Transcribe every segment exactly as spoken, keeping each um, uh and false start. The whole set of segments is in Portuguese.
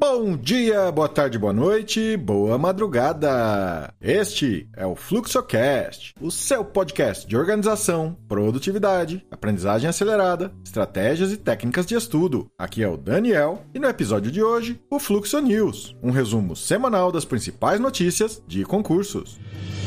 Bom dia, boa tarde, boa noite, boa madrugada! Este é o FluxoCast, o seu podcast de organização, produtividade, aprendizagem acelerada, estratégias e técnicas de estudo. Aqui é o Daniel e no episódio de hoje, o Fluxo News, um resumo semanal das principais notícias de concursos.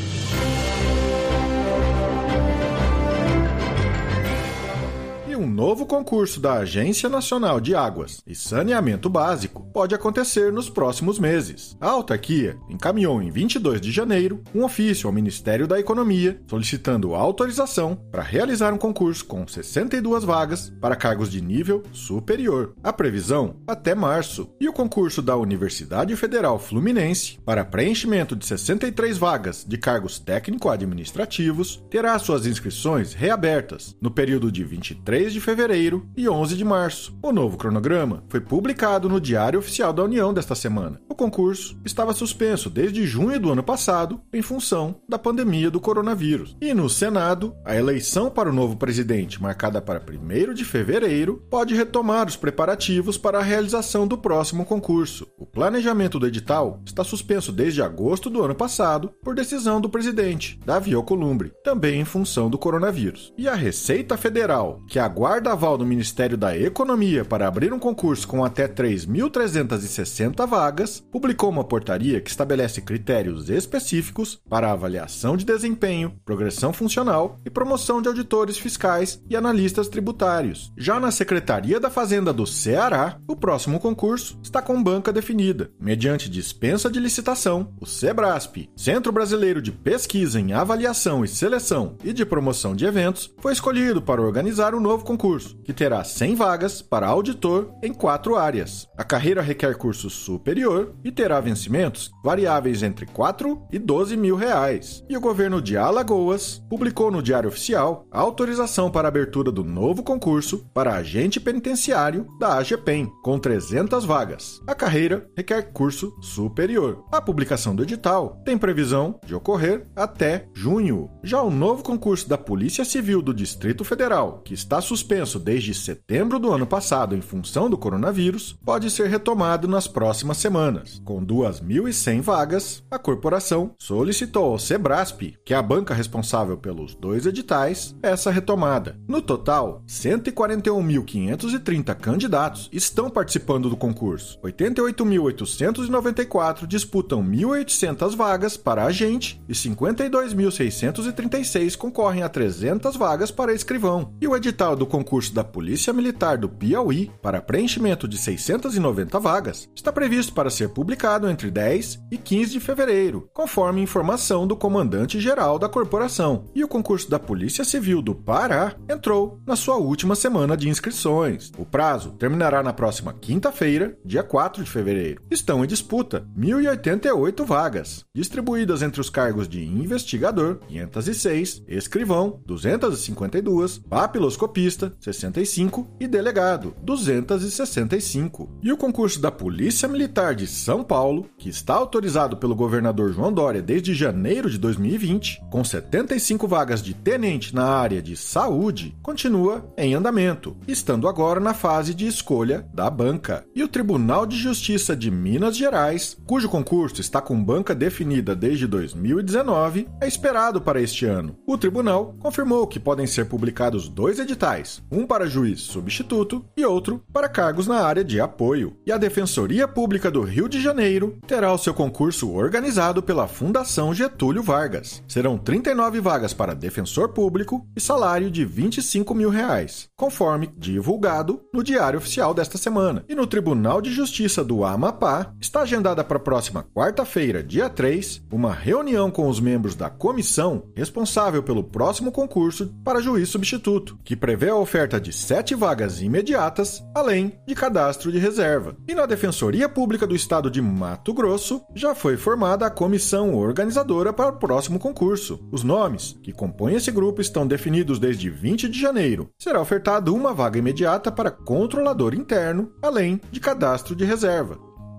Um novo concurso da Agência Nacional de Águas e Saneamento Básico pode acontecer nos próximos meses. A autarquia encaminhou em vinte e dois de janeiro um ofício ao Ministério da Economia solicitando autorização para realizar um concurso com sessenta e duas vagas para cargos de nível superior. A previsão até março. E o concurso da Universidade Federal Fluminense para preenchimento de sessenta e três vagas de cargos técnico-administrativos terá suas inscrições reabertas no período de vinte e três de fevereiro e onze de março. O novo cronograma foi publicado no Diário Oficial da União desta semana. O concurso estava suspenso desde junho do ano passado em função da pandemia do coronavírus. E no Senado, a eleição para o novo presidente, marcada para primeiro de fevereiro, pode retomar os preparativos para a realização do próximo concurso. O planejamento do edital está suspenso desde agosto do ano passado por decisão do presidente, Davi Alcolumbre, também em função do coronavírus. E a Receita Federal, que agora guarda aval do Ministério da Economia para abrir um concurso com até três mil trezentas e sessenta vagas, publicou uma portaria que estabelece critérios específicos para a avaliação de desempenho, progressão funcional e promoção de auditores fiscais e analistas tributários. Já na Secretaria da Fazenda do Ceará, o próximo concurso está com banca definida. Mediante dispensa de licitação, o SEBRASP, Centro Brasileiro de Pesquisa em Avaliação e Seleção e de Promoção de Eventos, foi escolhido para organizar o novo concurso, que terá cem vagas para auditor em quatro áreas. A carreira requer curso superior e terá vencimentos variáveis entre quatro e doze mil reais. E o governo de Alagoas publicou no Diário Oficial a autorização para a abertura do novo concurso para agente penitenciário da AGPEN, com trezentas vagas. A carreira requer curso superior. A publicação do edital tem previsão de ocorrer até junho. Já o novo concurso da Polícia Civil do Distrito Federal, que está suspenso desde setembro do ano passado em função do coronavírus, pode ser retomado nas próximas semanas. Com duas mil e cem vagas, a corporação solicitou ao SEBRASP, que é a banca responsável pelos dois editais, essa retomada. No total, cento e quarenta e um mil quinhentos e trinta candidatos estão participando do concurso. oitenta e oito mil oitocentos e noventa e quatro disputam mil e oitocentas vagas para agente e cinquenta e dois mil seiscentos e trinta e seis concorrem a trezentas vagas para escrivão. E o edital do concurso da Polícia Militar do Piauí para preenchimento de seiscentas e noventa vagas está previsto para ser publicado entre dez e quinze de fevereiro, conforme informação do comandante-geral da corporação. E o concurso da Polícia Civil do Pará entrou na sua última semana de inscrições. O prazo terminará na próxima quinta-feira, dia quatro de fevereiro. Estão em disputa mil e oitenta e oito vagas, distribuídas entre os cargos de investigador, quinhentas e seis, escrivão, duzentas e cinquenta e duas, papiloscopista, sessenta e cinco e delegado, duzentas e sessenta e cinco. E o concurso da Polícia Militar de São Paulo, que está autorizado pelo governador João Dória desde janeiro de dois mil e vinte, com setenta e cinco vagas de tenente na área de saúde, continua em andamento, estando agora na fase de escolha da banca. E o Tribunal de Justiça de Minas Gerais, cujo concurso está com banca definida desde dois mil e dezenove, é esperado para este ano. O tribunal confirmou que podem ser publicados dois editais, um para juiz substituto e outro para cargos na área de apoio. E a Defensoria Pública do Rio de Janeiro terá o seu concurso organizado pela Fundação Getúlio Vargas. Serão trinta e nove vagas para defensor público e salário de vinte e cinco mil reais, conforme divulgado no Diário Oficial desta semana. E no Tribunal de Justiça do Amapá está agendada para a próxima quarta-feira, dia três, uma reunião com os membros da comissão responsável pelo próximo concurso para juiz substituto, que prevê a oferta de sete vagas imediatas, além de cadastro de reserva. E na Defensoria Pública do Estado de Mato Grosso, já foi formada a comissão organizadora para o próximo concurso. Os nomes que compõem esse grupo estão definidos desde vinte de janeiro. Será ofertada uma vaga imediata para controlador interno, além de cadastro de reserva.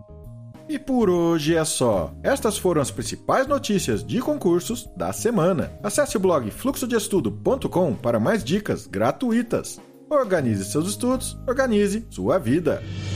E por hoje é só. Estas foram as principais notícias de concursos da semana. Acesse o blog fluxo de estudo ponto com para mais dicas gratuitas. Organize seus estudos, organize sua vida.